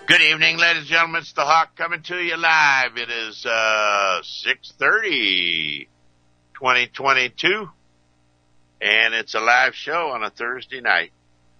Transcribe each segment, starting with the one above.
Good evening, ladies and gentlemen. It's the Hawk coming to you live. It is 6:30, 2022, and it's a live show on a Thursday night.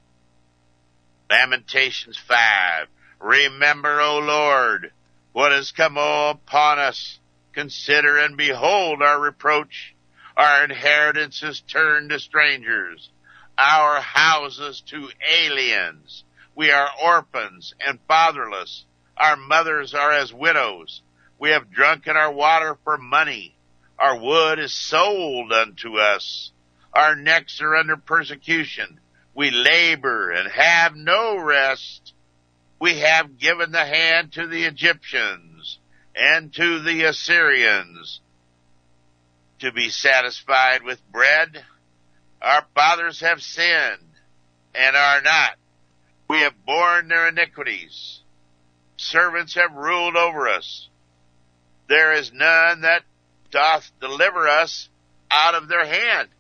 Lamentations 5. Remember, O Lord, what has come upon us. Consider and behold our reproach. Our inheritance is turned to strangers, our houses to aliens. We are orphans and fatherless. Our mothers are as widows. We have drunken our water for money. Our wood is sold unto us. Our necks are under persecution. We labor and have no rest. We have given the hand to the Egyptians and to the Assyrians to be satisfied with bread. Our fathers have sinned and are not. We have borne their iniquities. Servants have ruled over us. There is none that doth deliver us out of their hand.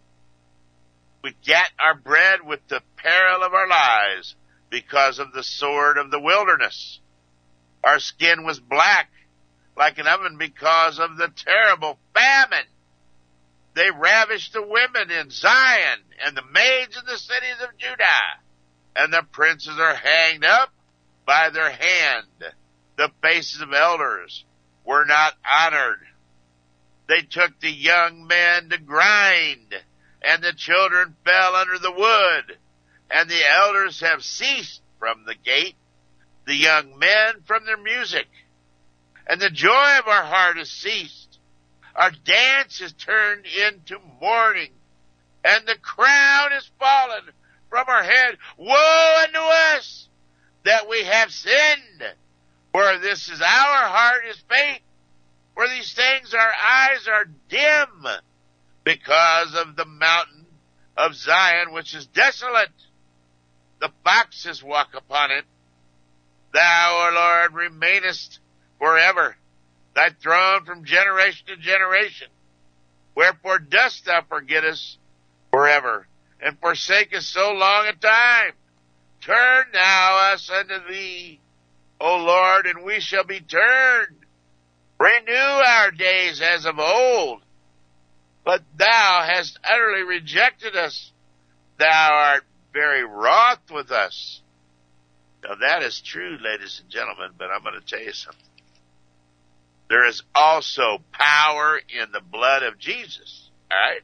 We get our bread with the peril of our lives because of the sword of the wilderness. Our skin was black like an oven because of the terrible famine. They ravished the women in Zion and the maids in the cities of Judah. And the princes are hanged up by their hand. The faces of elders were not honored. They took the young men to grind, and the children fell under the wood. And the elders have ceased from the gate, the young men from their music. And the joy of our heart has ceased. Our dance is turned into mourning, and the crown is fallen from our head. Woe unto us that we have sinned, for this is our heart is faint. For these things our eyes are dim, because of the mountain of Zion which is desolate. The foxes walk upon it. Thou, O Lord, remainest forever, thy throne from generation to generation. Wherefore dost thou forget us forever, and forsake us so long a time? Turn thou us unto thee, O Lord, and we shall be turned. Renew our days as of old. But thou hast utterly rejected us. Thou art very wroth with us. Now that is true, ladies and gentlemen, but I'm going to tell you something. There is also power in the blood of Jesus, all right?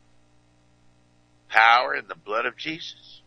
Power in the blood of Jesus.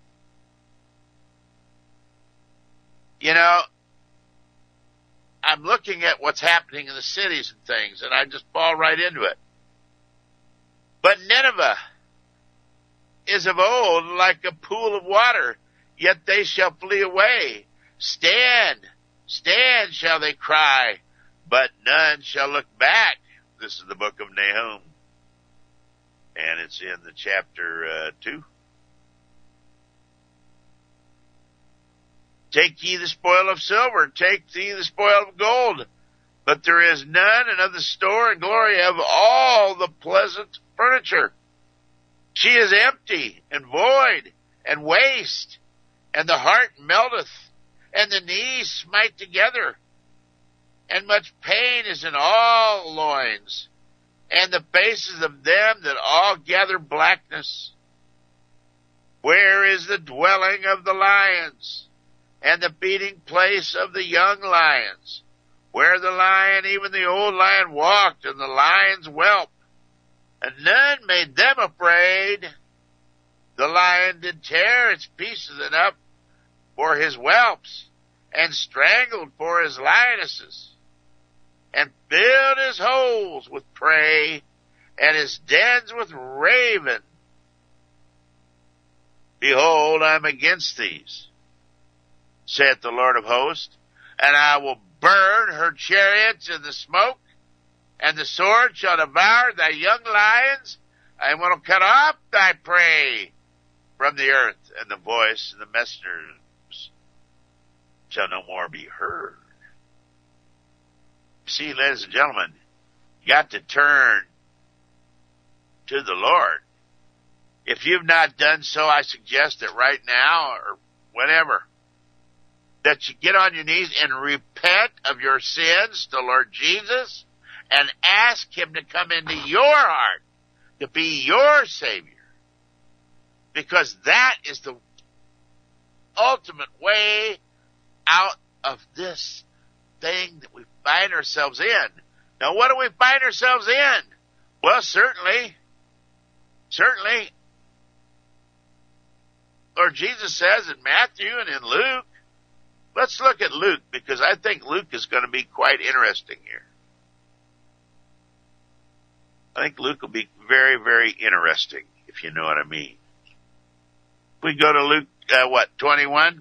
You know, I'm looking at what's happening in the cities and things, and I just fall right into it. But Nineveh is of old like a pool of water, yet they shall flee away. Stand, stand, shall they cry, but none shall look back. This is the book of Nahum. And it's in the chapter 2. Take ye the spoil of silver, take ye the spoil of gold, but there is none, and of the store and glory of all the pleasant furniture. She is empty and void and waste, and the heart melteth, and the knees smite together, and much pain is in all loins, and the faces of them that all gather blackness. Where is the dwelling of the lions, and the feeding place of the young lions? Where the lion, even the old lion, walked, and the lions whelp, and none made them afraid. The lion did tear its pieces enough for his whelps, and strangled for his lionesses, and filled his holes with prey, and his dens with raven. Behold, I am against these, saith the Lord of hosts, and I will burn her chariots in the smoke, and the sword shall devour thy young lions, and will cut off thy prey from the earth, and the voice of the messengers shall no more be heard. See, ladies and gentlemen, you got to turn to the Lord. If you've not done so, I suggest that right now or whenever, that you get on your knees and repent of your sins to Lord Jesus and ask him to come into your heart, to be your Savior. Because that is the ultimate way out of this thing that we find ourselves in. Now, what do we find ourselves in? Well, certainly, Lord Jesus says in Matthew and in Luke. Let's look at Luke, because I think Luke is going to be quite interesting here. I think Luke will be very, very interesting, if you know what I mean. We go to Luke, 21?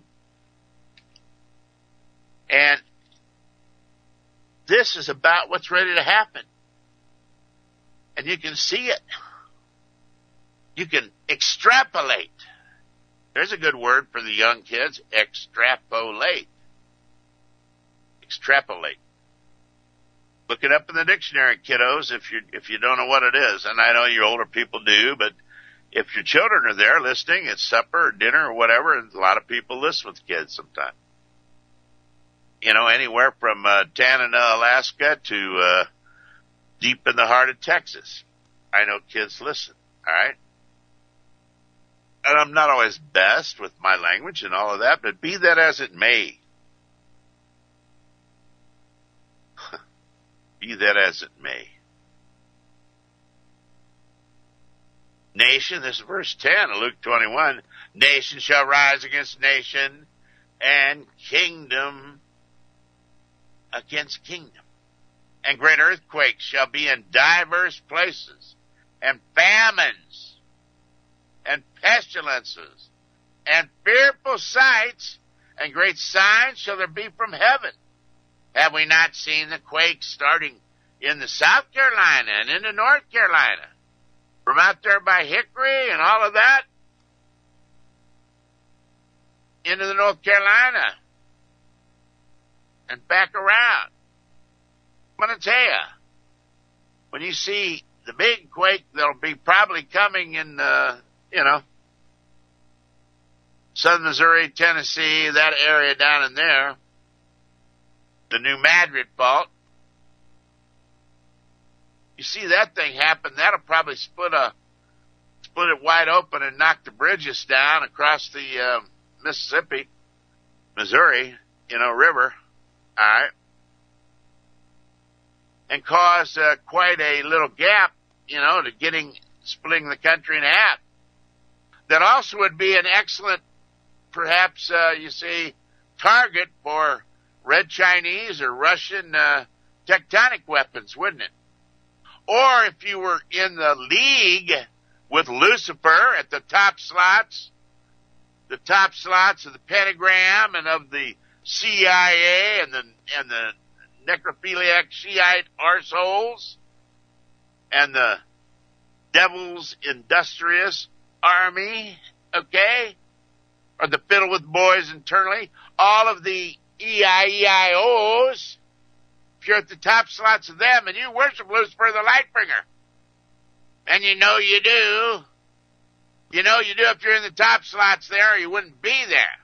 And this is about what's ready to happen. And you can see it. You can extrapolate. There's a good word for the young kids, extrapolate. Extrapolate. Look it up in the dictionary, kiddos, if you don't know what it is. And I know your older people do, but if your children are there listening at supper or dinner or whatever, and a lot of people listen with kids sometimes. You know, anywhere from Tanana, Alaska to deep in the heart of Texas. I know kids listen, all right? And I'm not always best with my language and all of that, but be that as it may. Be that as it may. Nation, this is verse 10 of Luke 21, nation shall rise against nation, and kingdom against kingdom. And great earthquakes shall be in diverse places, and famines, and pestilences, and fearful sights, and great signs shall there be from heaven. Have we not seen the quakes starting in the South Carolina and in the North Carolina? From out there by Hickory and all of that, into the North Carolina, and back around. I'm going to tell you, when you see the big quake that'll be probably coming in, southern Missouri, Tennessee, that area down in there, the New Madrid fault, you see that thing happen, that'll probably split it wide open and knock the bridges down across the Missouri, river, all right, and cause quite a little gap, to splitting the country in half. That also would be an excellent, perhaps, target for Red Chinese or Russian tectonic weapons, wouldn't it? Or if you were in the league with Lucifer at the top slots of the pentagram and of the CIA and the necrophiliac Shiite arseholes and the devil's industrious army, okay? Or the fiddle with boys internally, all of the EIEIOs, if you're at the top slots of them and you worship Lucifer the Lightbringer, and you know you do if you're in the top slots there, or you wouldn't be there.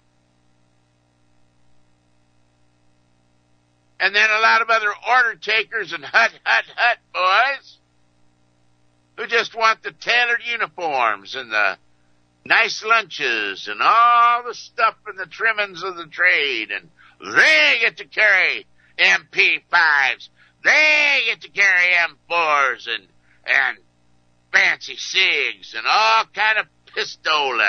And then a lot of other order takers and hut boys who just want the tailored uniforms and the nice lunches and all the stuff and the trimmings of the trade, and they get to carry MP5s, they get to carry M4s and fancy SIGs and all kind of pistola,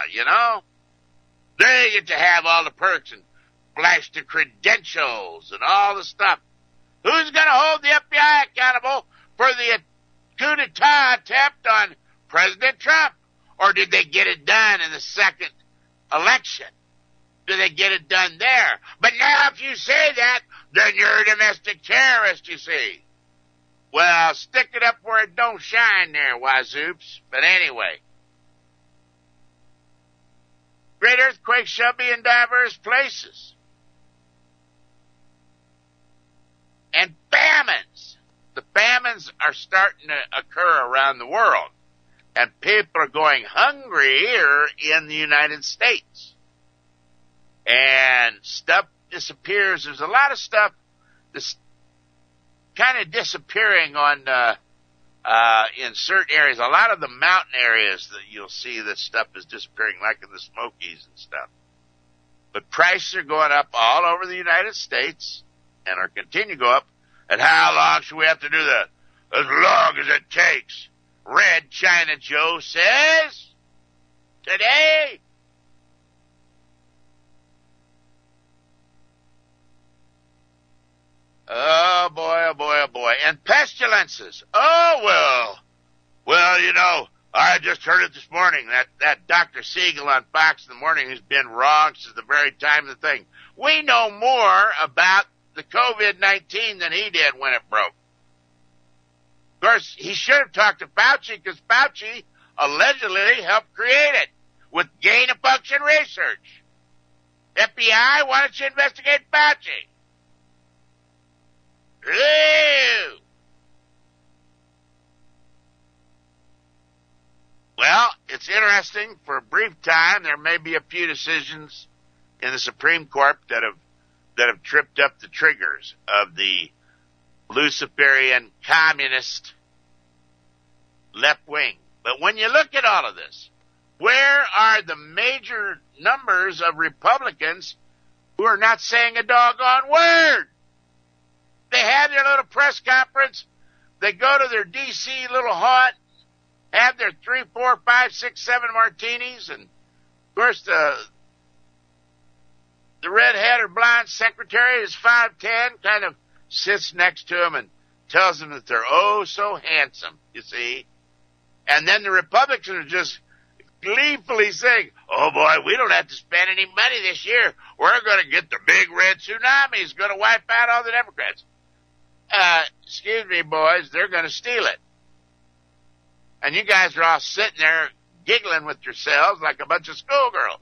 They get to have all the perks and flash the credentials and all the stuff. Who's going to hold the FBI accountable for the coup d'etat attempt on President Trump? Or did they get it done in the second election? Did they get it done there? But now if you say that, then you're a domestic terrorist, you see. Well, stick it up where it don't shine there, wazoops. But anyway. Great earthquakes shall be in diverse places. And famines. The famines are starting to occur around the world. And people are going hungry here in the United States. and stuff disappears. There's a lot of stuff that's kind of disappearing on in certain areas. A lot of the mountain areas that you'll see this stuff is disappearing, like in the Smokies and stuff. But prices are going up all over the United States and are continue to go up. And how long should we have to do that? As long as it takes. Red China Joe says today. Oh boy, oh boy, oh boy. And pestilences. Oh well. Well, you know, I just heard it this morning. That Dr. Siegel on Fox in the Morning has been wrong since the very time of the thing. We know more about the COVID-19 than he did when it broke. Of course, he should have talked to Fauci because Fauci allegedly helped create it with gain-of-function research. FBI, why don't you investigate Fauci? Ew. Well, it's interesting. For a brief time, there may be a few decisions in the Supreme Court that have tripped up the triggers of the Luciferian communist left wing. But when you look at all of this, where are the major numbers of Republicans who are not saying a doggone word? They have their little press conference. They go to their D.C. little haunt, have their 3, 4, 5, 6, 7 martinis, and of course the red-head or blonde secretary is 5'10", kind of sits next to them and tells them that they're oh so handsome, you see. And then the Republicans are just gleefully saying, oh boy, we don't have to spend any money this year. We're going to get the big red tsunami. It's going to wipe out all the Democrats. Excuse me, boys, they're going to steal it. And you guys are all sitting there giggling with yourselves like a bunch of schoolgirls.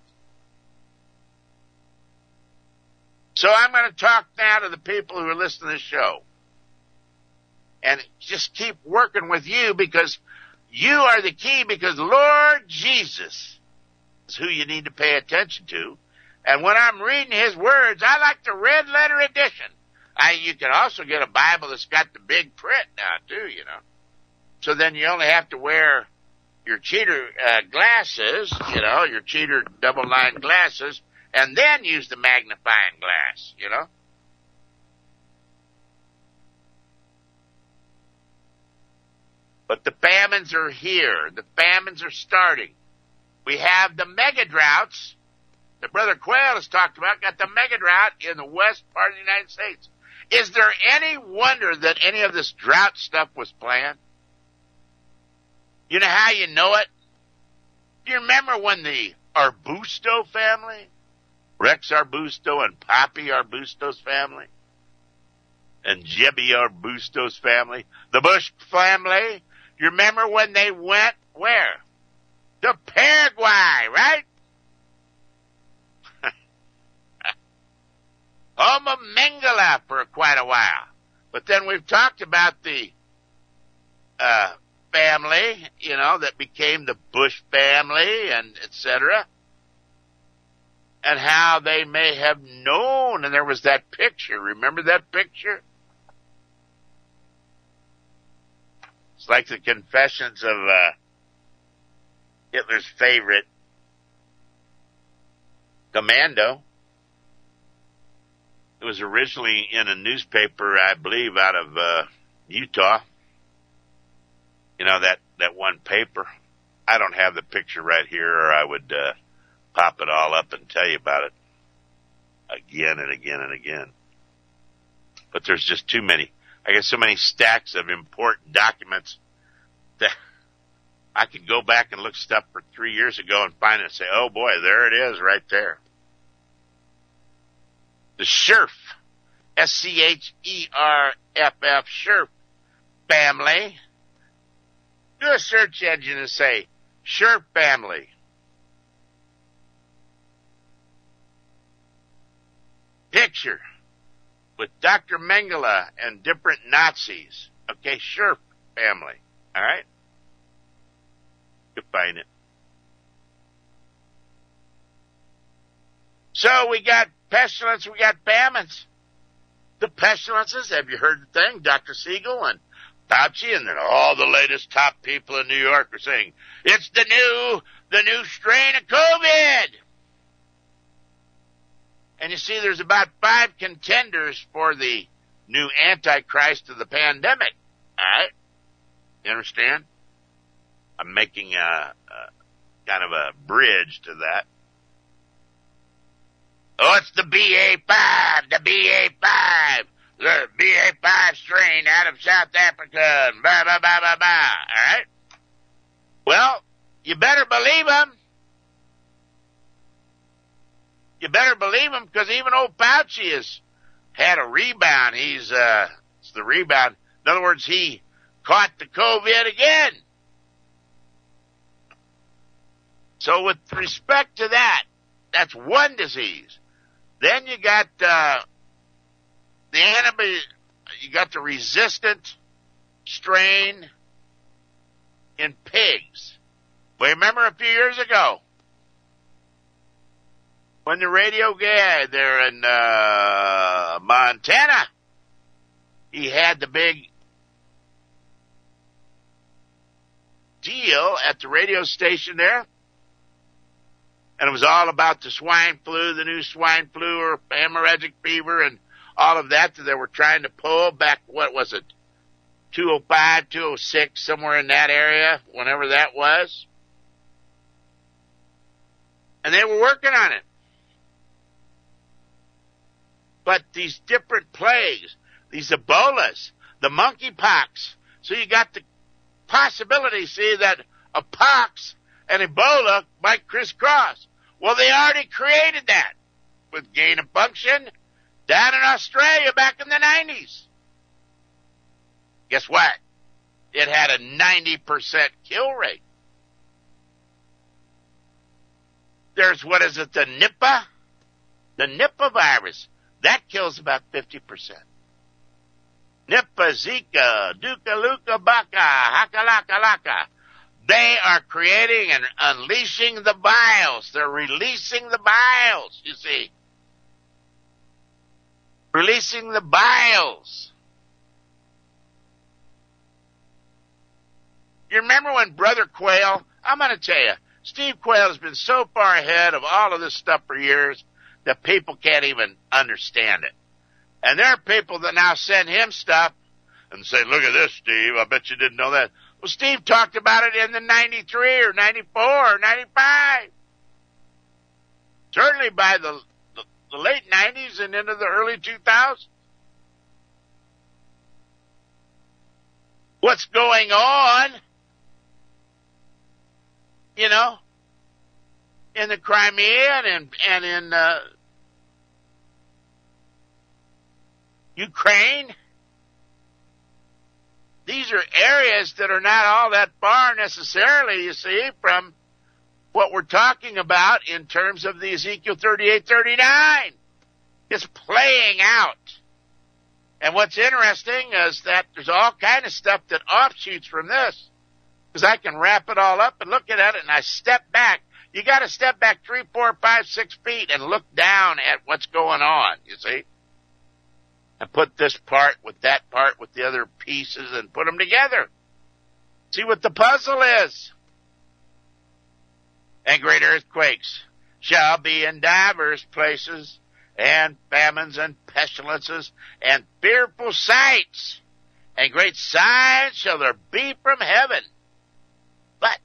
So I'm going to talk now to the people who are listening to this show. And just keep working with you because you are the key, because Lord Jesus is who you need to pay attention to. And when I'm reading his words, I like the red letter edition. You can also get a Bible that's got the big print now, too, you know. So then you only have to wear your cheater glasses, you know, your cheater double-line glasses, and then use the magnifying glass, you know. But the famines are here. The famines are starting. We have the mega droughts that Brother Quayle has talked about, got the mega drought in the west part of the United States. Is there any wonder that any of this drought stuff was planned? You know how you know it? Do you remember when the Arbusto family, Rex Arbusto and Poppy Arbusto's family, and Jebby Arbusto's family, the Bush family, you remember when they went where? To Paraguay, right? Home of Mengele for quite a while. But then we've talked about the family, you know, that became the Bush family and et cetera, and how they may have known. And there was that picture. Remember that picture? It's like the confessions of Hitler's favorite, Commando. It was originally in a newspaper, I believe, out of Utah. You know, that one paper. I don't have the picture right here, or I would pop it all up and tell you about it again and again and again. But there's just too many. I got so many stacks of important documents that I could go back and look stuff for 3 years ago and find it and say, oh boy, there it is right there. The Scherff, S-C-H-E-R-F-F, Scherff family. Do a search engine and say, Scherff family. Picture with Dr. Mengele and different Nazis. Okay, Scherff family. All right? You can find it. So we got pestilence, we got famines. The pestilences, have you heard the thing? Dr. Siegel and Fauci and then all the latest top people in New York are saying, it's the new strain of COVID. And you see, there's about 5 contenders for the new Antichrist of the pandemic. All right? You understand? I'm making a kind of a bridge to that. Oh, it's the BA5, the BA5 strain out of South Africa, and blah, blah, blah, blah, blah. All right? Well, you better believe them. You better believe him, because even old Fauci has had a rebound. It's the rebound. In other words, he caught the COVID again. So with respect to that, that's one disease. Then you got the resistant strain in pigs. Well, remember a few years ago when the radio guy there in Montana, he had the big deal at the radio station there. And it was all about the swine flu, the new swine flu or hemorrhagic fever and all of that they were trying to pull back, what was it, 205, 206, somewhere in that area, whenever that was. And they were working on it. But these different plagues, these Ebolas, the monkeypox, so you got the possibility, see, that a pox and Ebola might crisscross. Well, they already created that with gain of function down in Australia back in the 90s. Guess what? It had a 90% kill rate. There's, what is it, the Nipah? The Nipah virus. That kills about 50%. Nipah, Zika, Duka, Luka, Baka, Hakalaka, Laka. They are creating and unleashing the vials. They're releasing the vials, you see. Releasing the vials. You remember when Brother Quayle, I'm going to tell you, Steve Quayle has been so far ahead of all of this stuff for years that people can't even understand it. And there are people that now send him stuff and say, look at this, Steve, I bet you didn't know that. Well, Steve talked about it in the 93 or 94 or 95. Certainly by the late 90s and into the early 2000s. What's going on, you know, in the Crimea and in Ukraine? These are areas that are not all that far necessarily, you see, from what we're talking about in terms of the Ezekiel 38:39. It's playing out. And what's interesting is that there's all kind of stuff that offshoots from this. Because I can wrap it all up and look at it and I step back. You got to step back 3, 4, 5, 6 feet and look down at what's going on, you see. And put this part with that part with the other pieces and put them together. See what the puzzle is. And great earthquakes shall be in divers places, and famines and pestilences, and fearful sights, and great signs shall there be from heaven. But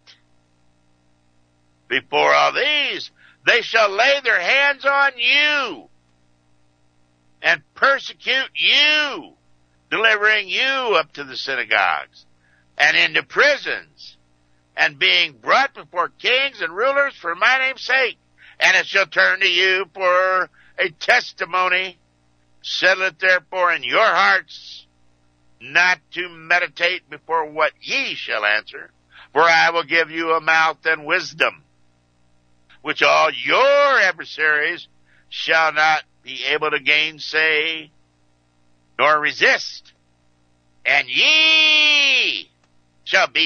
before all these, they shall lay their hands on you, and persecute you, delivering you up to the synagogues, and into prisons, and being brought before kings and rulers for my name's sake. And it shall turn to you for a testimony. Settle it therefore in your hearts, not to meditate before what ye shall answer. For I will give you a mouth and wisdom, which all your adversaries shall not be able to gainsay nor resist. And ye shall be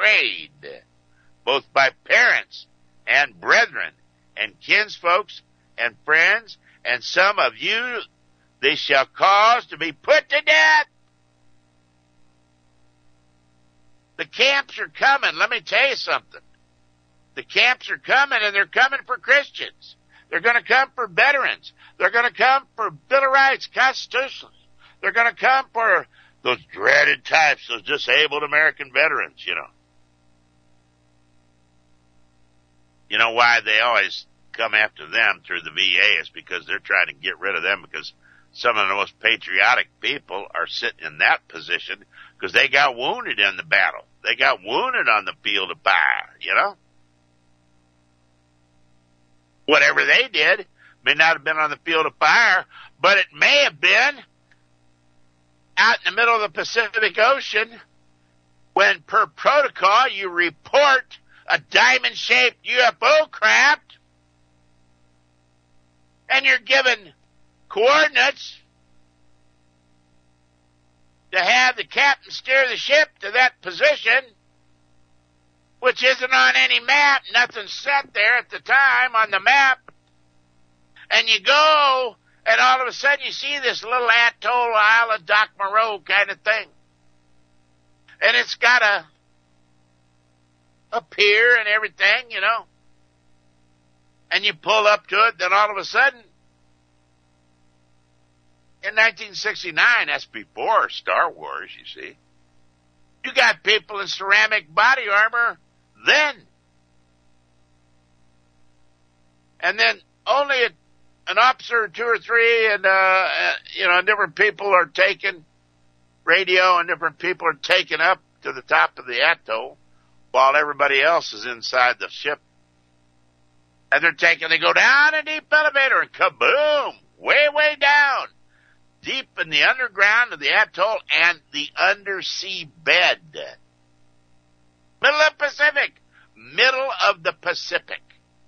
betrayed, both by parents and brethren and kinsfolks and friends, and some of you they shall cause to be put to death. The camps are coming. Let me tell you something. The camps are coming, and they're coming for Christians. They're going to come for veterans. They're going to come for Bill of Rights, constitutionalists. They're going to come for those dreaded types, those disabled American veterans, you know. You know why they always come after them through the VA is because they're trying to get rid of them, because some of the most patriotic people are sitting in that position because they got wounded in the battle. They got wounded on the field of fire, you know. Whatever they did may not have been on the field of fire, but it may have been out in the middle of the Pacific Ocean when, per protocol, you report a diamond-shaped UFO craft and you're given coordinates to have the captain steer the ship to that position, which isn't on any map. Nothing's set there at the time on the map. And you go, and all of a sudden you see this little atoll, Isle of Doc Moreau kind of thing. And it's got a pier and everything, you know. And you pull up to it, then all of a sudden, in 1969, that's before Star Wars, you see, you got people in ceramic body armor then. And then only an officer or two or three and, different people are taken radio and different people are taken up to the top of the atoll while everybody else is inside the ship. And they go down a deep elevator and kaboom, way, way down, deep in the underground of the atoll and the undersea bed. Middle of the Pacific.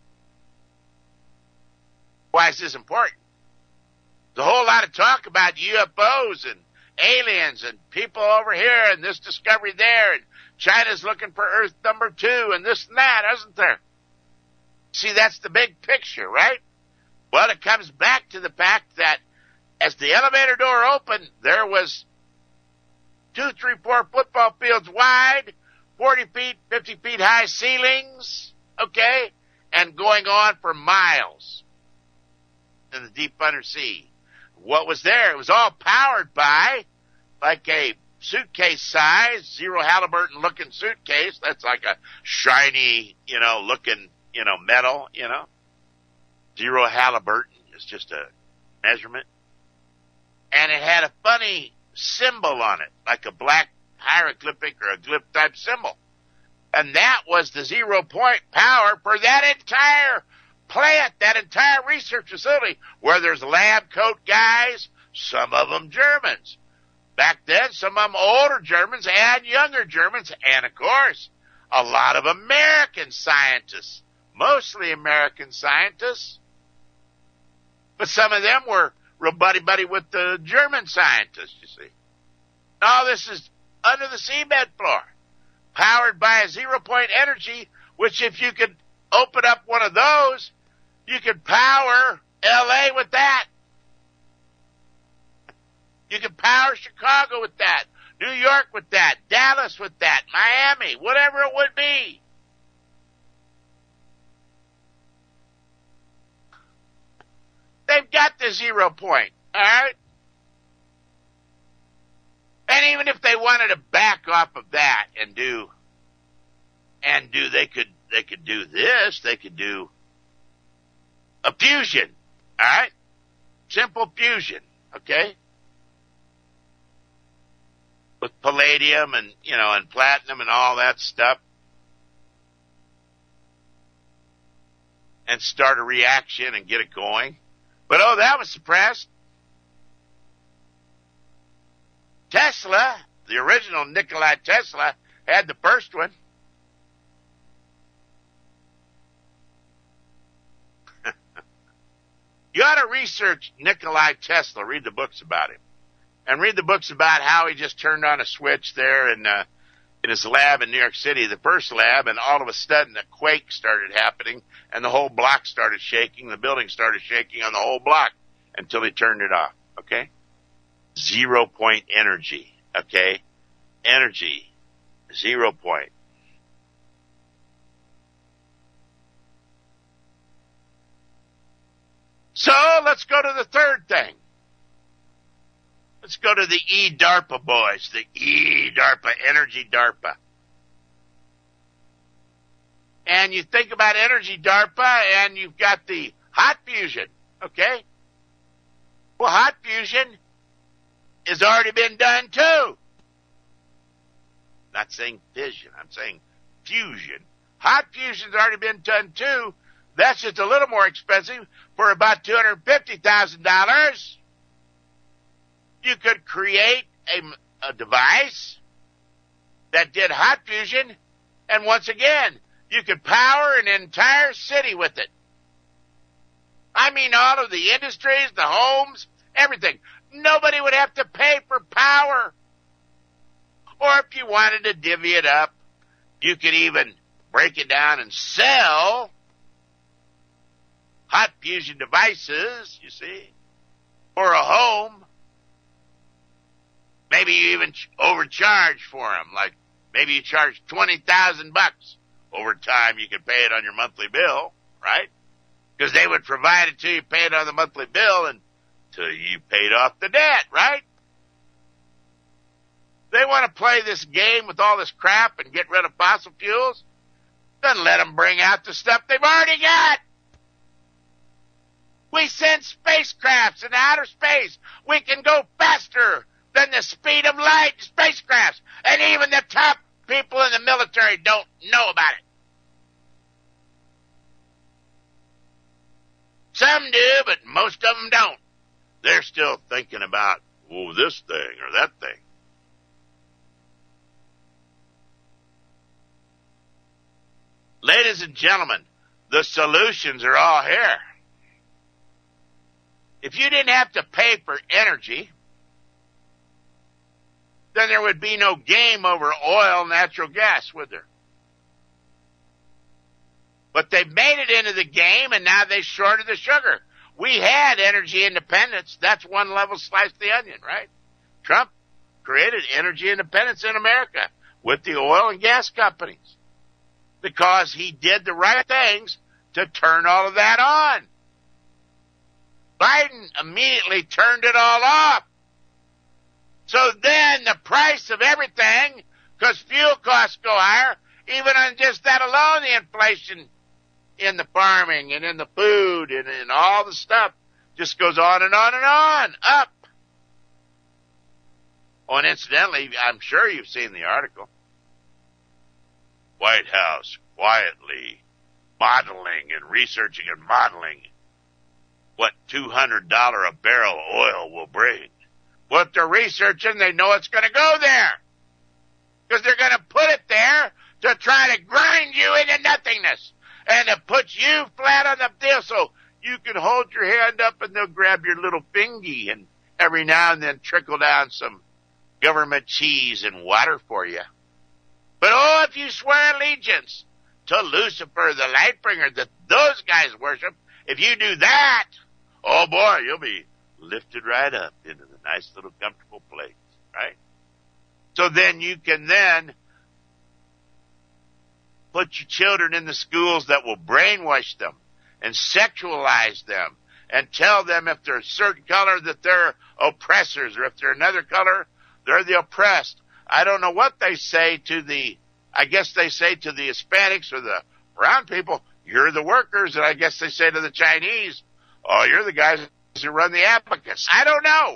Why is this important? There's a whole lot of talk about UFOs and aliens and people over here and this discovery there, and China's looking for Earth number 2 and this and that, isn't there? See, that's the big picture, right? Well, it comes back to the fact that as the elevator door opened, there was 2, 3, 4 football fields wide, 40 feet, 50 feet high ceilings, okay, and going on for miles in the deep undersea. What was there? It was all powered by like a suitcase size, Zero Halliburton looking suitcase. That's like a shiny, looking, metal, Zero Halliburton is just a measurement. And it had a funny symbol on it, like a black hieroglyphic or a glyph type symbol. And that was the 0 point power for that entire plant, that entire research facility, where there's lab coat guys, some of them Germans. Back then, some of them older Germans and younger Germans, and of course, a lot of American scientists, mostly American scientists. But some of them were real buddy-buddy with the German scientists, you see. All this is under the seabed floor, powered by a 0 point energy, which if you could open up one of those, you could power L.A. with that. You could power Chicago with that, New York with that, Dallas with that, Miami, whatever it would be. They've got the 0 point, all right? And even if they wanted to back off of that and do, they could do this, they could do a fusion, all right? Simple fusion, okay? With palladium and, and platinum and all that stuff. And start a reaction and get it going. But, that was suppressed. Tesla, the original Nikola Tesla, had the first one. You ought to research Nikola Tesla, read the books about him. And read the books about how he just turned on a switch there and, in his lab in New York City, the first lab, and all of a sudden a quake started happening, and the whole block started shaking. The building started shaking on the whole block until he turned it off, okay? 0 point energy, okay? Energy, 0 point. So let's go to the third thing. Let's go to the E-DARPA boys, the E-DARPA, Energy DARPA. And you think about Energy DARPA and you've got the hot fusion, okay? Well, hot fusion has already been done too. Not saying fission, I'm saying fusion. Hot fusion's already been done too. That's just a little more expensive for about $250,000. You could create a device that did hot fusion, and once again, you could power an entire city with it. I mean, all of the industries, the homes, everything. Nobody would have to pay for power. Or if you wanted to divvy it up, you could even break it down and sell hot fusion devices, you see, for a home. Maybe you even overcharge for them. Like maybe you charge $20,000. Over time, you could pay it on your monthly bill, right? Because they would provide it to you, pay it on the monthly bill until you paid off the debt, right? They want to play this game with all this crap and get rid of fossil fuels. Then let them bring out the stuff they've already got. We send spacecrafts in outer space. We can go faster than the speed of light in spacecrafts. And even the top people in the military don't know about it. Some do, but most of them don't. They're still thinking about, oh, this thing or that thing. Ladies and gentlemen, the solutions are all here. If you didn't have to pay for energy, then there would be no game over oil and natural gas, would there? But they've made it into the game, and now they shorted the sugar. We had energy independence. That's one level slice of the onion, right? Trump created energy independence in America with the oil and gas companies because he did the right things to turn all of that on. Biden immediately turned it all off. So then the price of everything, because fuel costs go higher, even on just that alone, the inflation in the farming and in the food and in all the stuff just goes on and on and on, up. Oh, and incidentally, I'm sure you've seen the article. White House quietly modeling and researching and modeling what $200 a barrel oil will bring. Well, if they're researching, they know it's going to go there. Because they're going to put it there to try to grind you into nothingness. And to put you flat on the deal so you can hold your hand up and they'll grab your little fingy and every now and then trickle down some government cheese and water for you. But oh, if you swear allegiance to Lucifer, the light bringer that those guys worship, if you do that, oh boy, you'll be lifted right up into the nice little comfortable place, right? So then you can then put your children in the schools that will brainwash them and sexualize them and tell them if they're a certain color that they're oppressors, or if they're another color, they're the oppressed. I don't know what they say to I guess they say to the Hispanics or the brown people, you're the workers, and I guess they say to the Chinese, oh, you're the guys who run the abacus. I don't know.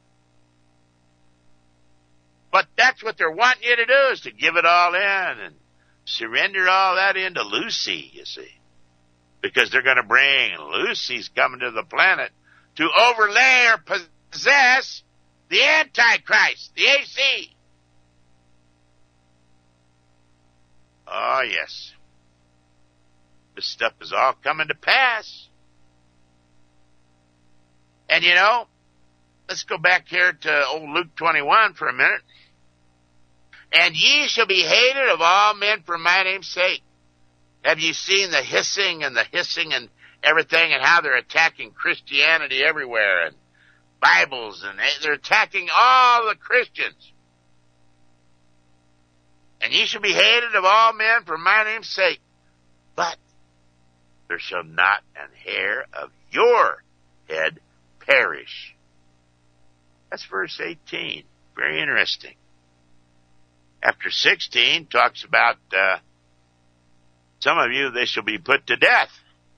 But that's what they're wanting you to do, is to give it all in and surrender all that into Lucy, you see. Because they're going to bring, Lucy's coming to the planet to overlay or possess the Antichrist, the AC. Oh, yes. This stuff is all coming to pass. And you know, let's go back here to old Luke 21 for a minute. And ye shall be hated of all men for my name's sake. Have you seen the hissing and everything, and how they're attacking Christianity everywhere, and Bibles, and they're attacking all the Christians? And ye shall be hated of all men for my name's sake. But there shall not an hair of your head perish. That's verse 18. Very interesting. After 16 talks about some of you, they shall be put to death.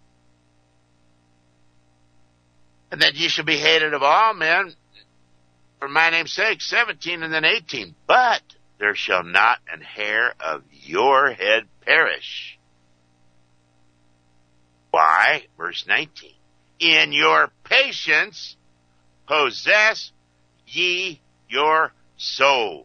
And then ye shall be hated of all men for my name's sake. 17 and then 18. But there shall not an hair of your head perish. Why? Verse 19. In your patience possess ye your souls.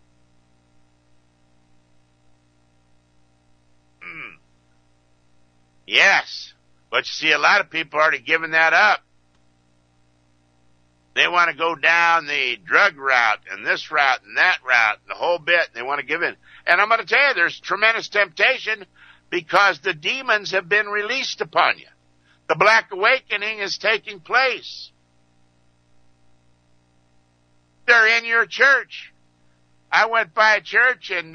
Yes, but you see, a lot of people are already giving that up. They want to go down the drug route and this route and that route and the whole bit. They want to give in. And I'm going to tell you, there's tremendous temptation because the demons have been released upon you. The Black Awakening is taking place. They're in your church. I went by a church and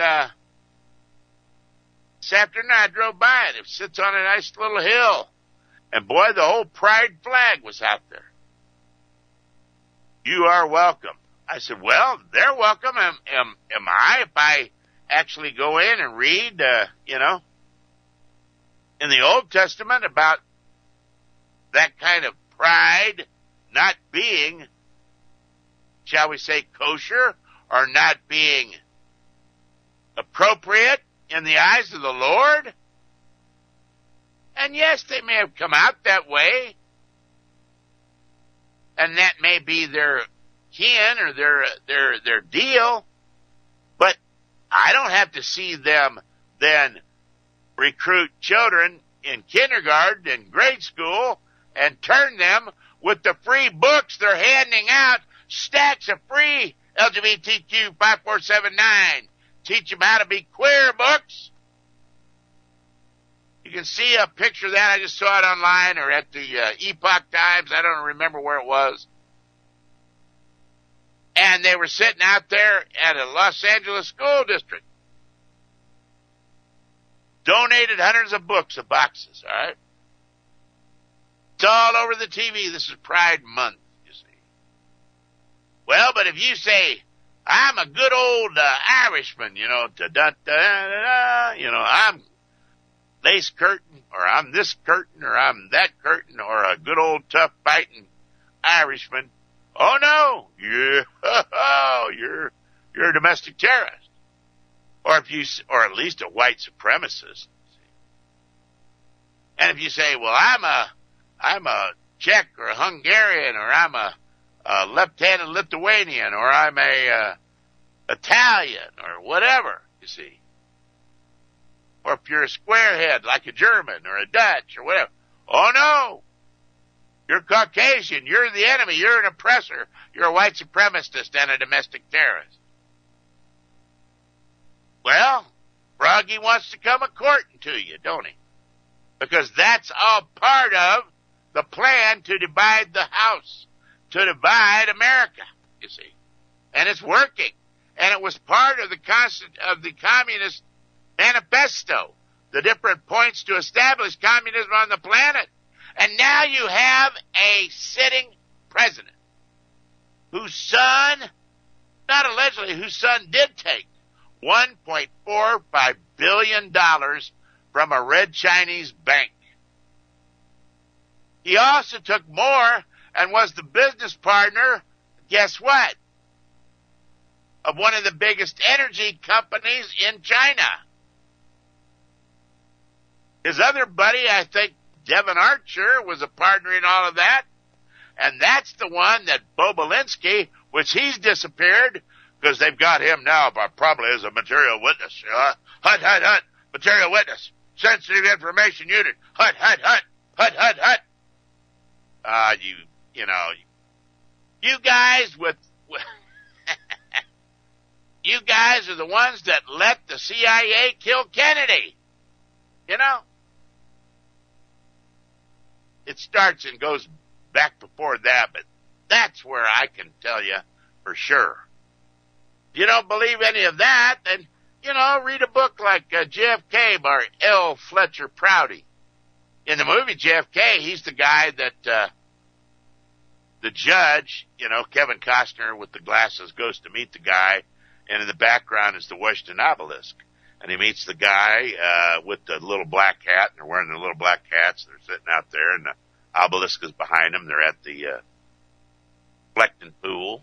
this afternoon I drove by it. It sits on a nice little hill. And boy, the whole pride flag was out there. You are welcome. I said, well, they're welcome. Am I, if I actually go in and read, in the Old Testament about that kind of pride not being, shall we say, kosher or not being appropriate in the eyes of the Lord? And yes, they may have come out that way. And that may be their kin or their deal. But I don't have to see them then recruit children in kindergarten and grade school and turn them with the free books they're handing out, stacks of free LGBTQ 5479. Teach them how to be queer books. You can see a picture of that. I just saw it online or at the Epoch Times. I don't remember where it was. And they were sitting out there at a Los Angeles school district. Donated hundreds of books of boxes, all right? It's all over the TV. This is Pride Month, you see. Well, but if you say, I'm a good old Irishman, I'm lace curtain, or I'm this curtain, or I'm that curtain, or a good old tough fighting Irishman. Oh no, you're a domestic terrorist, or at least a white supremacist. And if you say, well, I'm a Czech or a Hungarian, or I'm a left-handed Lithuanian, or I'm a Italian, or whatever, you see. Or if you're a squarehead like a German or a Dutch or whatever. Oh no! You're Caucasian. You're the enemy. You're an oppressor. You're a white supremacist and a domestic terrorist. Well, Froggy wants to come a-courting to you, don't he? Because that's all part of the plan to divide the house, to divide America, you see. And it's working. And it was part of the Communist Manifesto, the different points to establish communism on the planet. And now you have a sitting president whose son, not allegedly, whose son did take $1.45 billion from a red Chinese bank. He also took more and was the business partner, guess what, of one of the biggest energy companies in China. His other buddy, I think, Devin Archer, was a partner in all of that. And that's the one that Bobulinski, which he's disappeared, because they've got him now probably as a material witness. Hut, material witness. Sensitive Information Unit. Hut. You guys with you guys are the ones that let the CIA kill Kennedy. You know? It starts and goes back before that, but that's where I can tell you for sure. If you don't believe any of that, then, read a book like JFK by L. Fletcher Prouty. In the movie JFK, he's the guy that the judge, Kevin Costner with the glasses, goes to meet the guy, and in the background is the Washington obelisk. And he meets the guy with the little black hat, and they're wearing their little black hats. They're sitting out there, and the obelisk is behind them. They're at the Fleckton pool,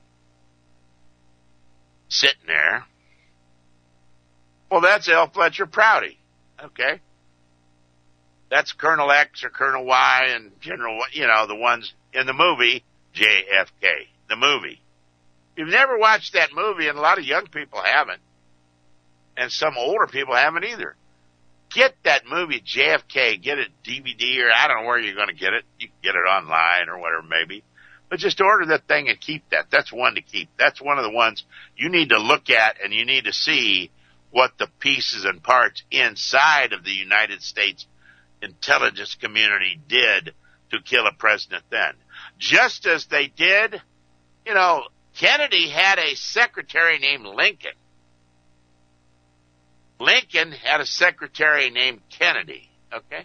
sitting there. Well, that's L. Fletcher Prouty, okay? That's Colonel X or Colonel Y and General, the ones in the movie JFK, the movie. If you've never watched that movie, and a lot of young people haven't, and some older people haven't either, get that movie JFK, get it DVD, or I don't know where you're going to get it. You can get it online or whatever, maybe. But just order that thing and keep that. That's one to keep. That's one of the ones you need to look at, and you need to see what the pieces and parts inside of the United States intelligence community did to kill a president then. Just as they did, Kennedy had a secretary named Lincoln. Lincoln had a secretary named Kennedy, okay?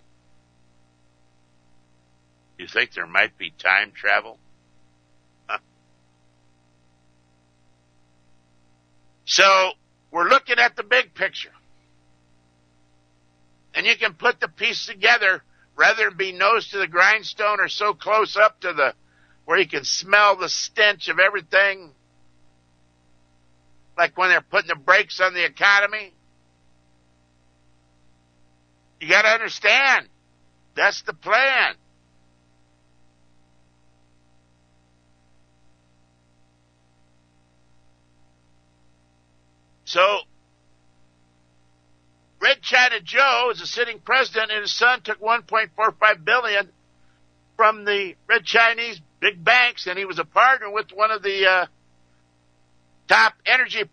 You think there might be time travel? Huh. So, we're looking at the big picture. And you can put the pieces together rather than be nose to the grindstone or so close up to where you can smell the stench of everything. Like when they're putting the brakes on the economy. You got to understand, that's the plan. So, Red China Joe is a sitting president, and his son took $1.45 billion from the Red Chinese big banks, and he was a partner with one of the top energy.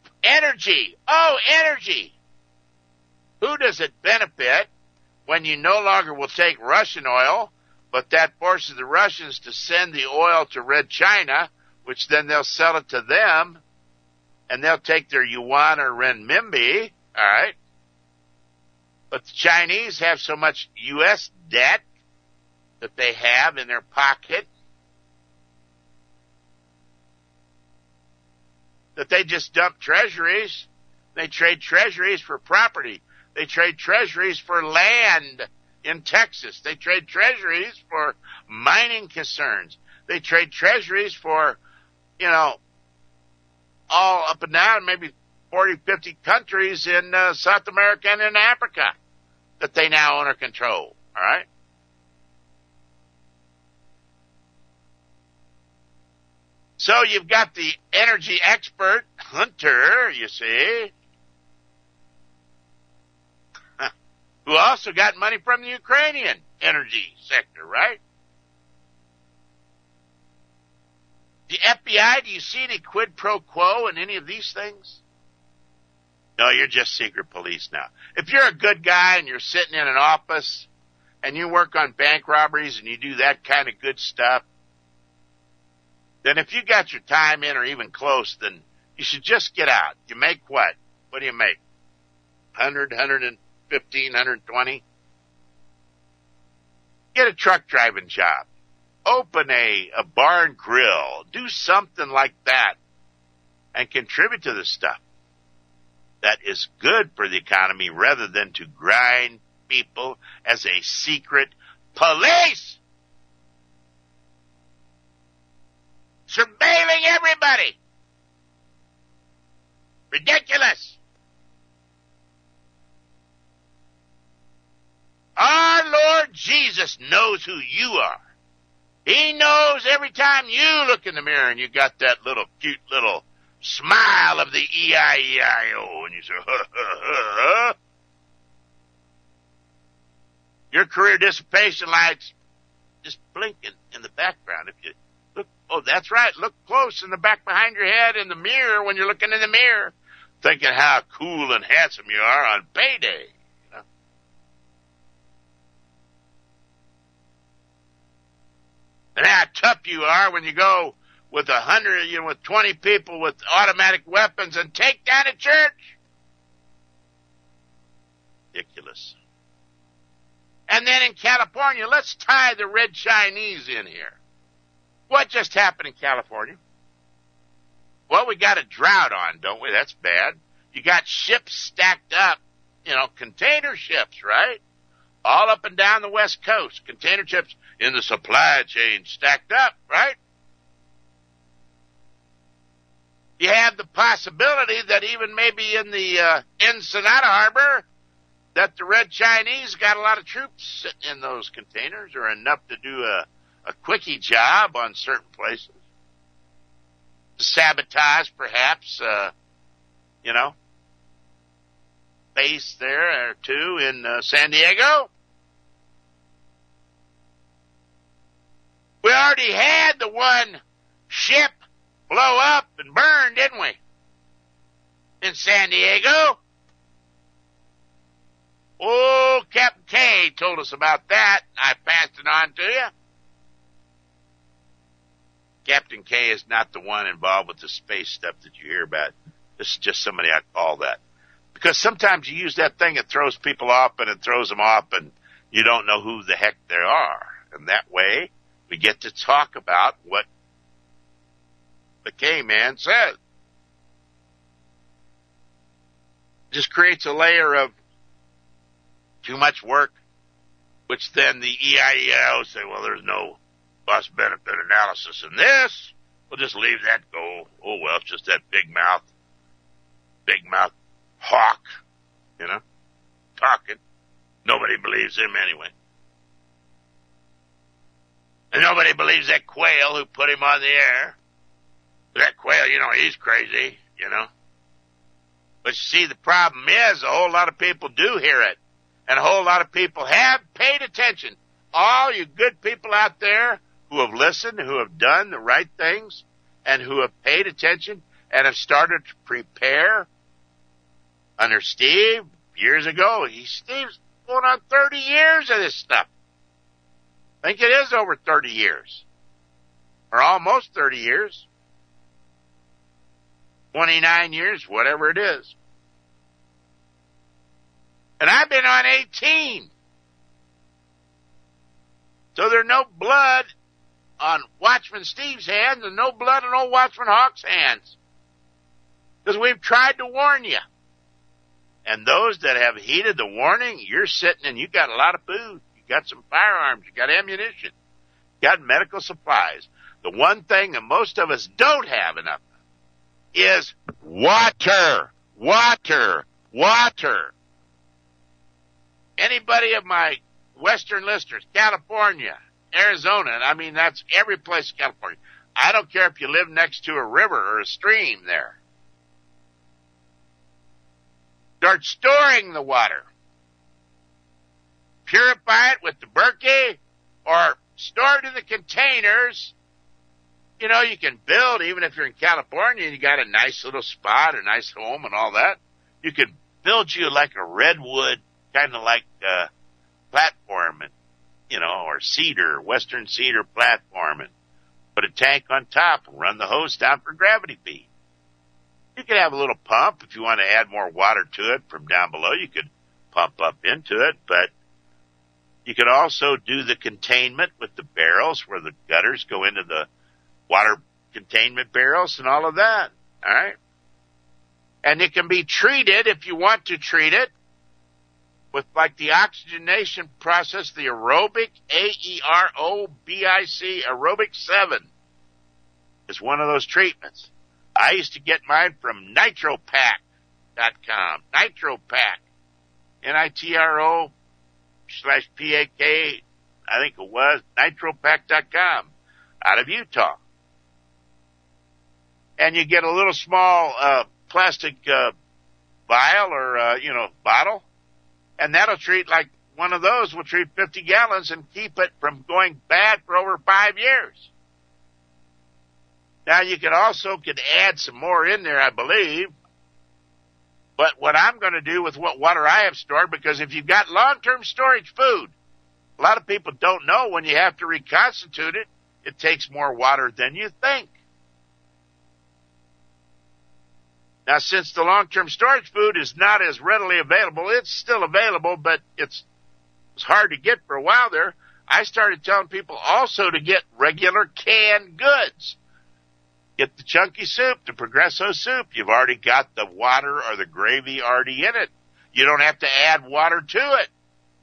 Who does it benefit when you no longer will take Russian oil, but that forces the Russians to send the oil to Red China, which then they'll sell it to them, and they'll take their yuan or renminbi, all right? But the Chinese have so much U.S. debt that they have in their pocket that they just dump treasuries. They trade treasuries for property. They trade treasuries for land in Texas. They trade treasuries for mining concerns. They trade treasuries for, all up and down, maybe 40, 50 countries in South America and in Africa that they now own or control, all right? So you've got the energy expert, Hunter, you see, who also got money from the Ukrainian energy sector, right? The FBI, do you see any quid pro quo in any of these things? No, you're just secret police now. If you're a good guy and you're sitting in an office and you work on bank robberies and you do that kind of good stuff, then if you got your time in or even close, then you should just get out. You make what? What do you make? 100, 115, 120? Get a truck driving job. Open a bar and grill. Do something like that and contribute to this stuff that is good for the economy rather than to grind people as a secret police. Surveilling everybody. Ridiculous. Our Lord Jesus knows who you are. He knows every time you look in the mirror and you got that little cute little smile of the E-I-E-I-O and you say, ha, ha, ha. Your career dissipation lights just blinking in the background. If you look, oh, that's right, look close in the back behind your head in the mirror when you're looking in the mirror. thinking how cool and handsome you are on payday. You know? And how tough you are when you go with 100, with 20 people with automatic weapons and take down a church. Ridiculous. And then in California, let's tie the Red Chinese in here. What just happened in California? Well, we got a drought on, don't we? That's bad. You got ships stacked up, container ships, right? All up and down the West Coast. Container ships in the supply chain stacked up, right? You have the possibility that even maybe in the Ensenada Harbor, that the Red Chinese got a lot of troops sitting in those containers, or enough to do a quickie job on certain places. To sabotage, perhaps, base there or two in San Diego. We already had the one ship blow up and burn, didn't we? In San Diego. Oh, Captain K told us about that. I passed it on to you. Captain K is not the one involved with the space stuff that you hear about. This is just somebody I call that. Because sometimes you use that thing, it throws people off, and it throws them off, and you don't know who the heck they are. And that way, we get to talk about what the K-man says. Just creates a layer of too much work, which then the EIEO say, well, there's no cost-benefit analysis in this. We'll just leave that go. Oh, well, it's just that big mouth hawk, talking. Nobody believes him anyway. And nobody believes that Quayle who put him on the air. That Quayle, he's crazy, But you see, the problem is a whole lot of people do hear it. And a whole lot of people have paid attention. All you good people out there who have listened, who have done the right things, and who have paid attention and have started to prepare. Under Steve, years ago, Steve's going on 30 years of this stuff. I think it is over 30 years. Or almost 30 years. 29 years, whatever it is. And I've been on 18. So there's no blood on Watchman Steve's hands and no blood on old Watchman Hawk's hands. Because we've tried to warn you. And those that have heeded the warning, you're sitting and you got a lot of food. You got some firearms. You got ammunition. You got medical supplies. The one thing that most of us don't have enough of is water. Water. Water. Anybody of my Western listeners, California, Arizona, and that's every place in California. I don't care if you live next to a river or a stream there. Start storing the water. Purify it with the Berkey or store it in the containers. You can build, even if you're in California and you got a nice little spot, a nice home and all that, you can build you like a redwood, kind of like platform, and or cedar, western cedar platform, and put a tank on top and run the hose down for gravity feed. You could have a little pump if you want to add more water to it from down below. You could pump up into it, but you could also do the containment with the barrels where the gutters go into the water containment barrels and all of that. All right. And it can be treated if you want to treat it with like the oxygenation process, the aerobic, AEROBIC, aerobic 7 is one of those treatments. I used to get mine from nitropack.com. Nitropack. NITRO/PAK, I think it was, nitropack.com, out of Utah. And you get a little small plastic vial or, bottle, and that'll treat, like one of those will treat 50 gallons and keep it from going bad for over 5 years. Now, you could add some more in there, I believe. But what I'm going to do with what water I have stored, because if you've got long-term storage food, a lot of people don't know when you have to reconstitute it, it takes more water than you think. Now, since the long-term storage food is not as readily available, it's still available, but it's hard to get for a while there. I started telling people also to get regular canned goods. Get the Chunky soup, the Progresso soup. You've already got the water or the gravy already in it. You don't have to add water to it.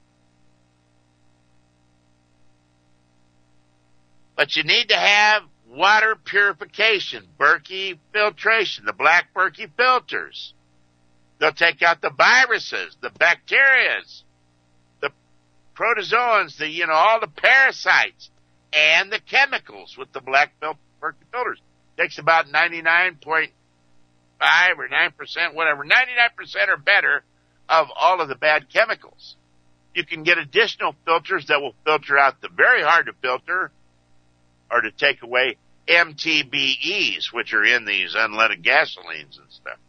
But you need to have water purification, Berkey filtration, the black Berkey filters. They'll take out the viruses, the bacterias, the protozoans, all the parasites, and the chemicals with the black Berkey filters. Takes about 99.5 or 9%, whatever, 99% or better of all of the bad chemicals. You can get additional filters that will filter out the very hard to filter or to take away MTBEs, which are in these unleaded gasolines and stuff.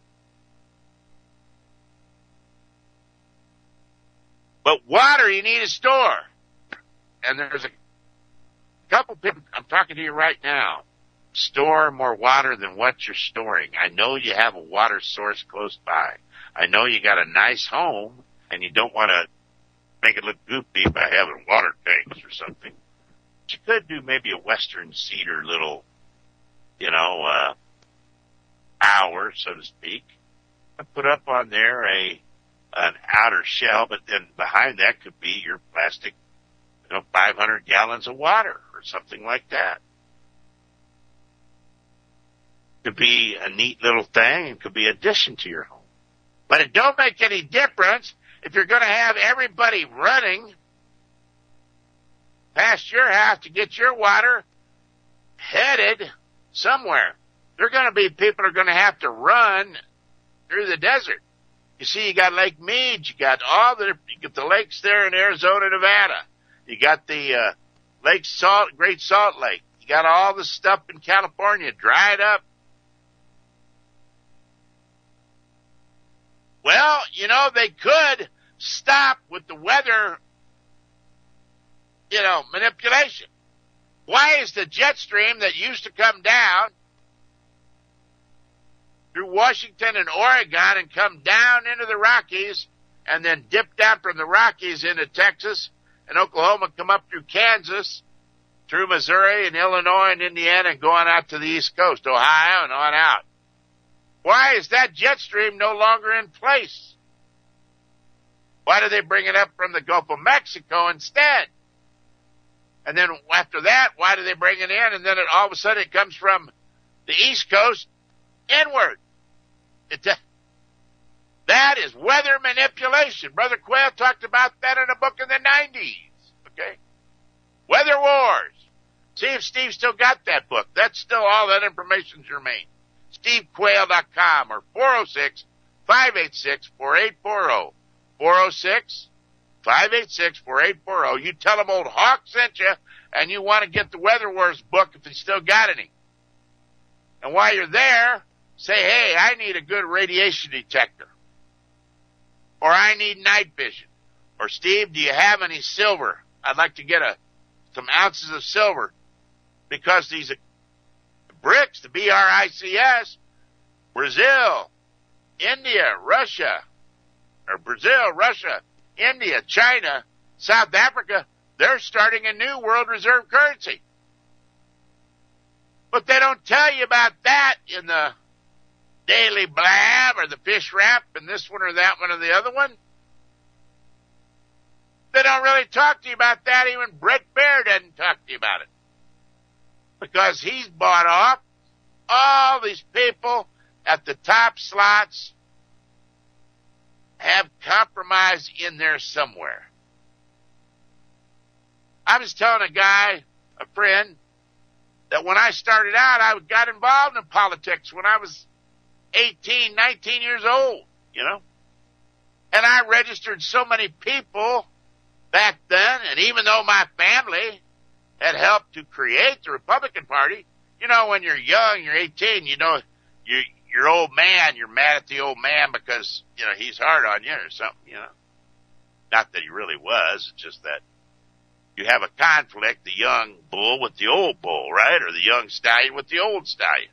But water you need to store. And there's a couple people, I'm talking to you right now, store more water than what you're storing. I know you have a water source close by. I know you got a nice home and you don't want to make it look goofy by having water tanks or something. You could do maybe a Western Cedar little, hour, so to speak. And put up on there an outer shell, but then behind that could be your plastic, 500 gallons of water or something like that. Could be a neat little thing. It could be addition to your home. But it don't make any difference if you're going to have everybody running past your house to get your water headed somewhere. There are going to be people who are going to have to run through the desert. You see, you got Lake Mead, you got the lakes there in Arizona, Nevada. You got the Great Salt Lake. You got all the stuff in California dried up. Well, they could stop with the weather, manipulation. Why is the jet stream that used to come down through Washington and Oregon and come down into the Rockies and then dip down from the Rockies into Texas and Oklahoma, come up through Kansas, through Missouri and Illinois and Indiana and go on out to the East Coast, Ohio and on out? Why is that jet stream no longer in place? Why do they bring it up from the Gulf of Mexico instead? And then after that, why do they bring it in? And then all of a sudden it comes from the East Coast inward. That is weather manipulation. Brother Quayle talked about that in a book in the 90s. Okay? Weather Wars. See if Steve still got that book. That's still all that information's germane. SteveQuayle.com or 406-586-4840. 406-586-4840. You tell them old Hawk sent you and you want to get the Weather Wars book if they still got any. And while you're there, say, hey, I need a good radiation detector. Or I need night vision. Or Steve, do you have any silver? I'd like to get some ounces of silver. Because these BRICS, the BRICS, Brazil, India, Russia, India, China, South Africa, they're starting a new world reserve currency. But they don't tell you about that in the Daily Blab or the Fish Wrap and this one or that one or the other one. They don't really talk to you about that. Even Brett Baer doesn't talk to you about it. Because he's bought off all these people at the top slots have compromise in there somewhere. I was telling a friend, that when I started out, I got involved in politics when I was 18, 19 years old, And I registered so many people back then, and even though my family had helped to create the Republican Party, when you're young, you're 18, your your old man, you're mad at the old man because, he's hard on you or something, Not that he really was. It's just that you have a conflict, the young bull with the old bull, right? Or the young stallion with the old stallion.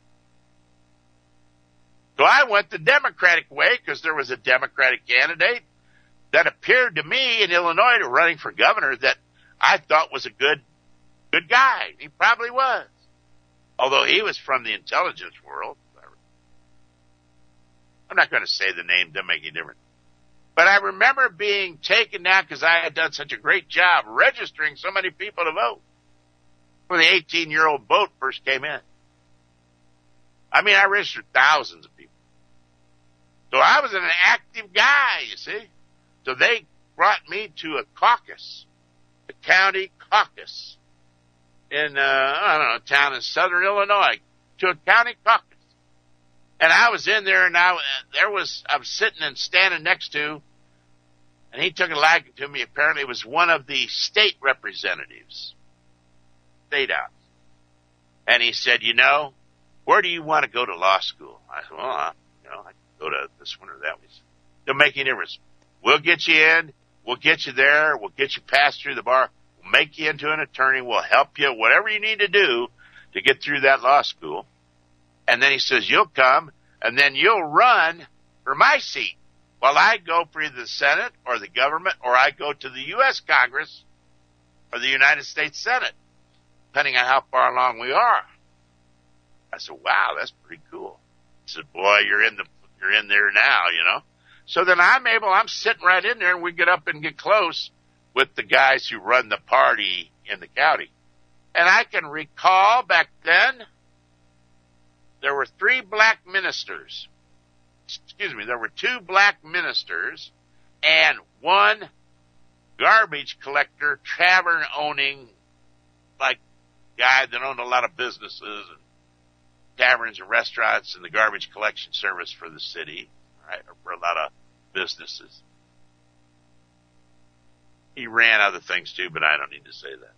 So I went the Democratic way because there was a Democratic candidate that appeared to me in Illinois running for governor that I thought was a good guy. He probably was. Although he was from the intelligence world. I'm not going to say the name, doesn't make any difference. But I remember being taken down because I had done such a great job registering so many people to vote when the 18-year-old vote first came in. I mean, I registered thousands of people. So I was an active guy, you see. So they brought me to a caucus, the county caucus in, a town in southern Illinois, to a county caucus. And I was in there, and I was sitting and standing next to, and he took a liking to me. Apparently it was one of the state representatives, state house. And he said, where do you want to go to law school? I said, well, I can go to this one or that one. Don't make any difference. We'll get you in. We'll get you there. We'll get you passed through the bar. We'll make you into an attorney. We'll help you, whatever you need to do to get through that law school. And then he says, you'll come, and then you'll run for my seat while I go for either the Senate or the government, or I go to the U.S. Congress or the United States Senate, depending on how far along we are. I said, wow, that's pretty cool. He said, boy, you're in there now, So then I'm sitting right in there, and we get up and get close with the guys who run the party in the county. And I can recall back then, there were 3 black ministers. There were 2 black ministers and 1 garbage collector, tavern-owning, guy that owned a lot of businesses and taverns and restaurants and the garbage collection service for the city, right, or for a lot of businesses. He ran other things too, but I don't need to say that.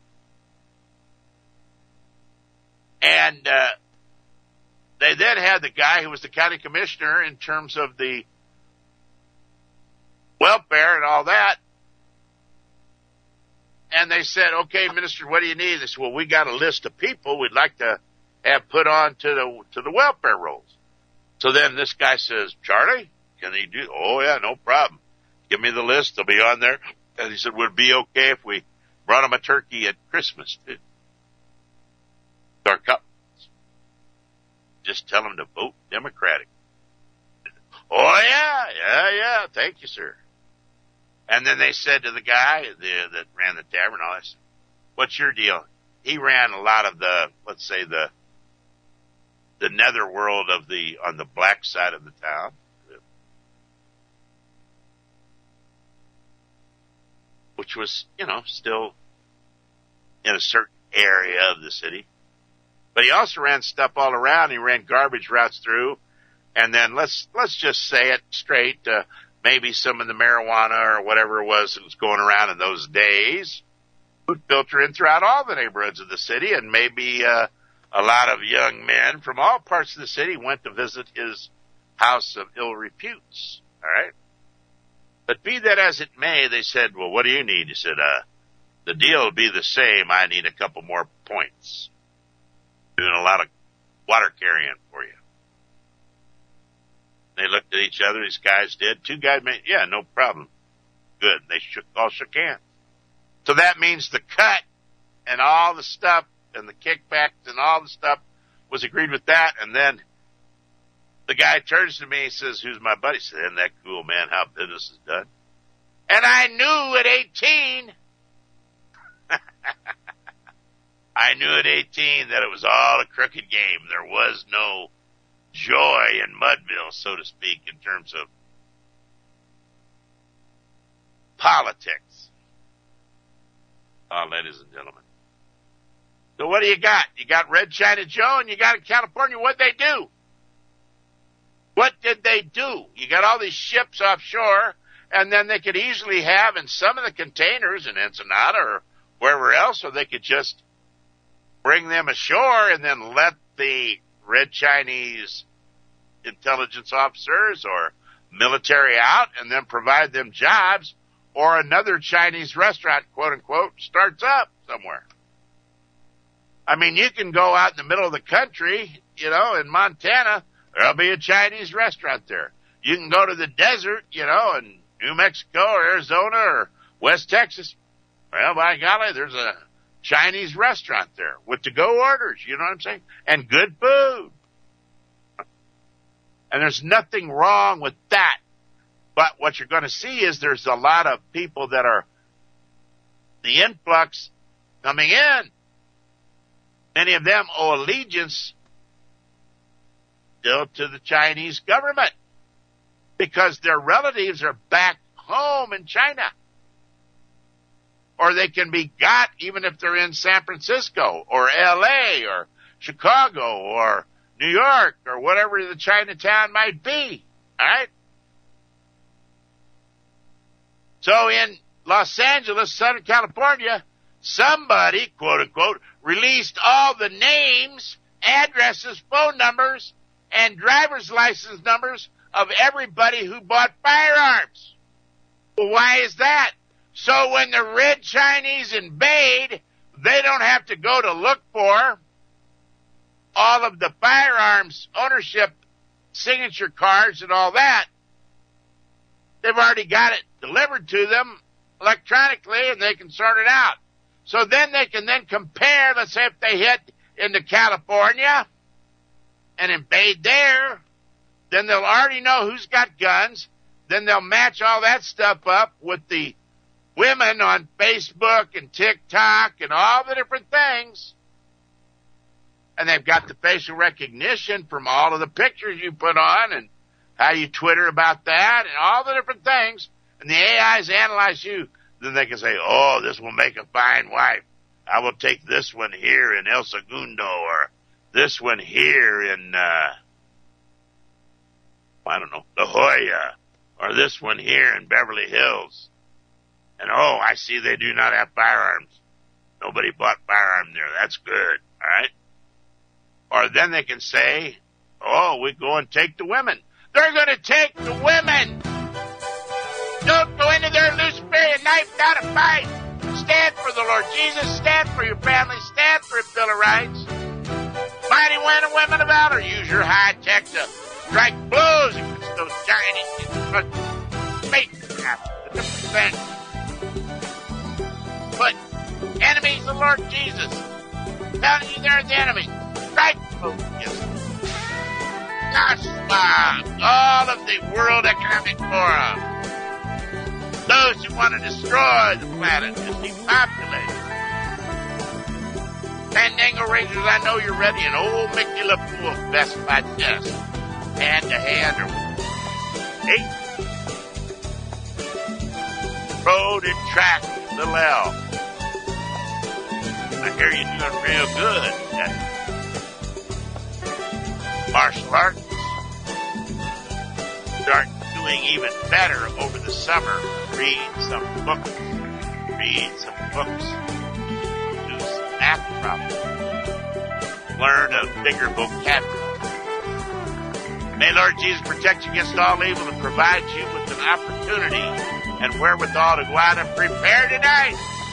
And they then had the guy who was the county commissioner in terms of the welfare and all that. And they said, okay, minister, what do you need? They said, well, we got a list of people we'd like to have put on to the welfare rolls. So then this guy says, Charlie, can he do? Oh, yeah, no problem. Give me the list. They'll be on there. And he said, would it be okay if we brought him a turkey at Christmas, too? Our cup. Just tell him to vote Democratic. Oh, yeah. Thank you, sir. And then they said to the guy that ran the tavern, I said, what's your deal? He ran a lot of the, let's say, the netherworld on the black side of the town. Which was, still in a certain area of the city. But he also ran stuff all around. He ran garbage routes through. And then let's just say it straight, maybe some of the marijuana or whatever it was that was going around in those days would filter in throughout all the neighborhoods of the city, and maybe a lot of young men from all parts of the city went to visit his house of ill reputes. All right? But be that as it may, they said, well, what do you need? He said, the deal will be the same. I need a couple more points. Doing a lot of water carrying for you. They looked at each other, these guys did. 2 guys made, yeah, no problem. Good. They all shook hands. So that means the cut and all the stuff and the kickbacks and all the stuff was agreed with that. And then the guy turns to me and says, who's my buddy? He said, isn't that cool, man, how business is done? And I knew at 18, that it was all a crooked game. There was no joy in Mudville, so to speak, in terms of politics. Ladies and gentlemen. So what do you got? You got Red China Joe and you got in California. What'd they do? What did they do? You got all these ships offshore, and then they could easily have in some of the containers in Ensenada or wherever else, or they could just bring them ashore and then let the Red Chinese intelligence officers or military out and then provide them jobs, or another Chinese restaurant, quote unquote, starts up somewhere. I mean, you can go out in the middle of the country, you know, in Montana, there'll be a Chinese restaurant there. You can go to the desert, you know, in New Mexico or Arizona or West Texas. Well, by golly, there's a Chinese restaurant there with to-go orders, you know what I'm saying? And good food. And there's nothing wrong with that. But what you're going to see is there's a lot of people that are the influx coming in. Many of them owe allegiance still to the Chinese government because their relatives are back home in China. Or they can be got even if they're in San Francisco or L.A. or Chicago or New York or whatever the Chinatown might be. All right? So in Los Angeles, Southern California, somebody, quote unquote, released all the names, addresses, phone numbers, and driver's license numbers of everybody who bought firearms. Well, why is that? So when the red Chinese invade, they don't have to go to look for all of the firearms ownership signature cards and all that. They've already got it delivered to them electronically, and they can sort it out. So then they can then compare, let's say if they hit into California and invade there, then they'll already know who's got guns. Then they'll match all that stuff up with the women on Facebook and TikTok and all the different things. And they've got the facial recognition from all of the pictures you put on and how you Twitter about that and all the different things. And the AIs analyze you. Then they can say, oh, this will make a fine wife. I will take this one here in El Segundo or this one here in, I don't know, La Jolla, or this one here in Beverly Hills. And, oh, I see they do not have firearms. Nobody bought firearm there. That's good, all right? Or then they can say, oh, we go and take the women. They're going to take the women. Don't go into their Luciferian knife without a fight. Stand for the Lord Jesus. Stand for your family. Stand for a Bill of Rights. Mighty men and women of valor. Use your high tech to strike blows against those giant the Put enemies of the Lord Jesus. Telling you they're the enemy. Strike blows against them. Joshua, all of the World Economic Forum. Those who want to destroy the planet, just depopulate it. Fandango Rangers, I know you're ready. And old Mickey LaPool, best by desk. Hand to hand or 8. Road and track, little L. I hear you're doing real good at martial arts. Start doing even better over the summer. Read some books. Do some math problems. Learn a bigger vocabulary. May Lord Jesus protect you against all evil and provide you with an opportunity and wherewithal to go out and prepare tonight